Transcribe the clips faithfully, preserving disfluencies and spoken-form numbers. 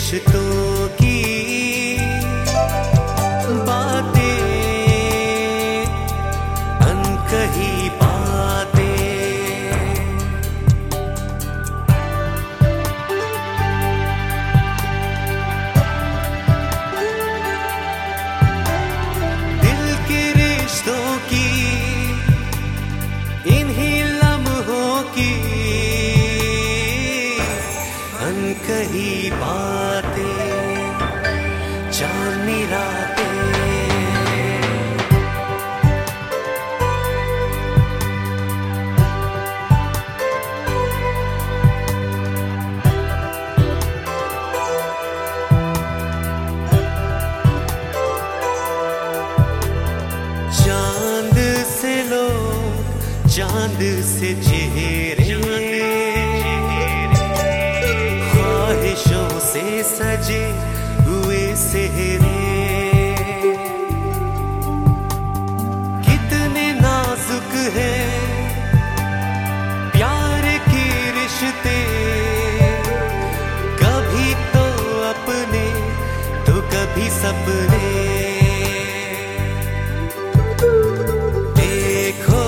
रिश्तों की बातें, अनकही बातें, दिल के रिश्तों की इन्हीं लम्हों की अनकही बातें, चांदनी रातें। चांद से लोग, चांद से चेहरे, ख्वाहिशों से सजे हुए सेहरे, कितने नाजुक है प्यार के रिश्ते, कभी तो अपने तो कभी सपने। देखो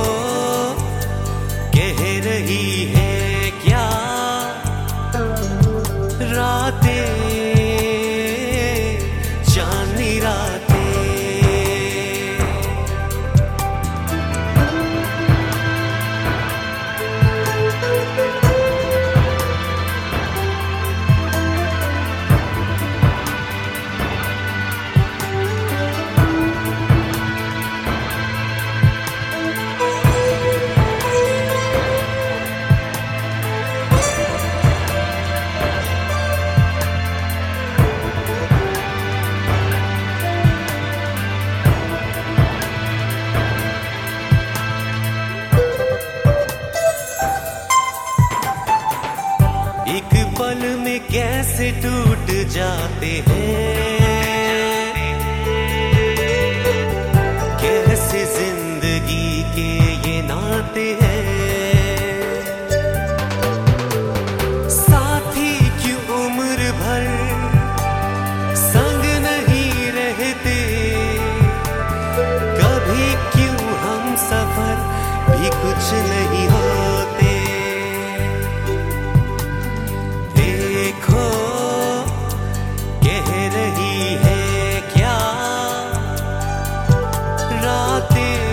कह रही है क्या रातें, चांदनी रातें। एक पल में कैसे टूट जाते हैं, कैसे जिंदगी के ये नाते हैं, साथी क्यों उम्र भर संग नहीं रहते, कभी क्यों हम सफर भी कुछ नहीं होते। देखो कह रही है क्या रातें,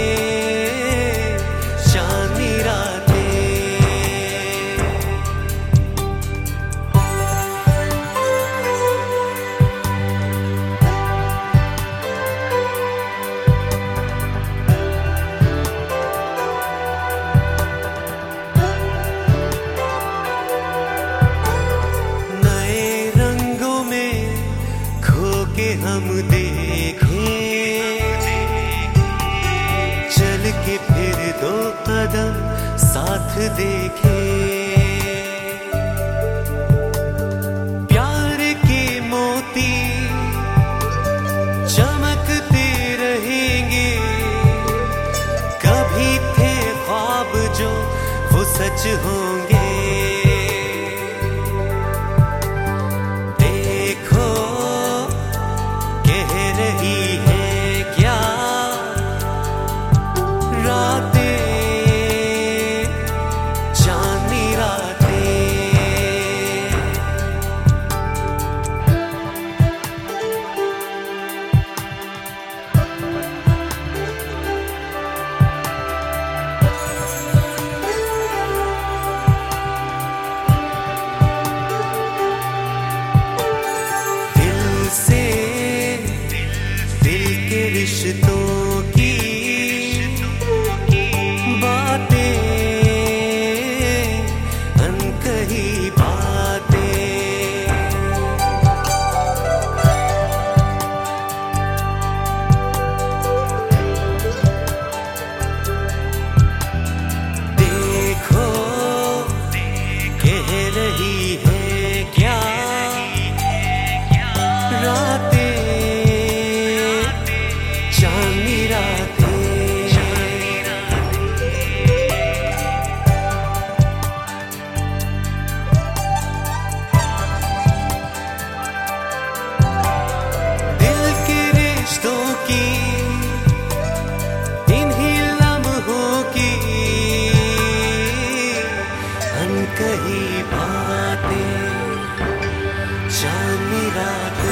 चांदनी रातें। हम देखें चल के फिर दो कदम साथ देखें, प्यार के मोती चमकते रहेंगे, कभी थे ख्वाब जो वो सच होंगे। चांदनी रात